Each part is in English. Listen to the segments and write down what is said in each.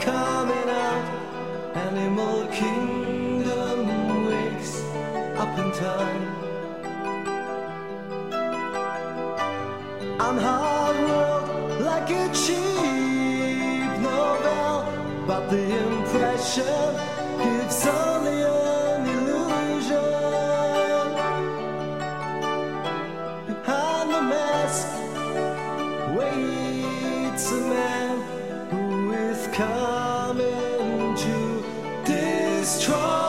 coming out. Animal kingdom wakes up in time. On hard world like a cheap novel, but the impression gives only an illusion. Behind the mask waits a man who is coming to destroy.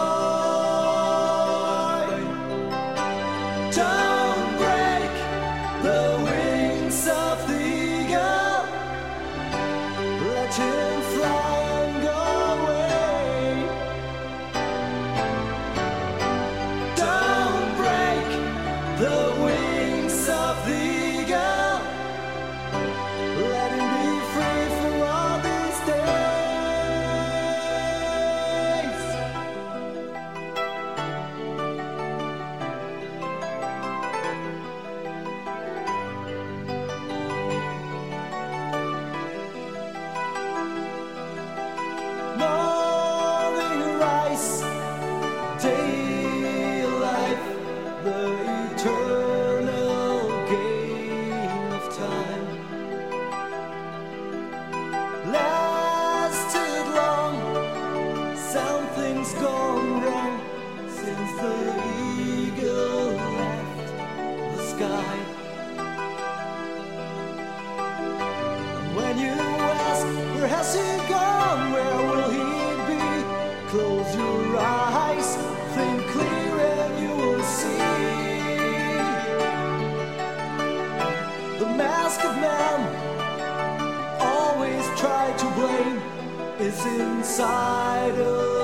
Don't break the wings of the eagle. Let him fly and go away. Don't break the wings of the eagle. Let him be free for all these days. Morning rise, daylight, the eternal game of time. Lasted long, something's gone wrong since the eagle left the sky. When you ask, where has he gone? Where will he be? Close your eyes, think clear and you will see. The masked man always try to blame is inside of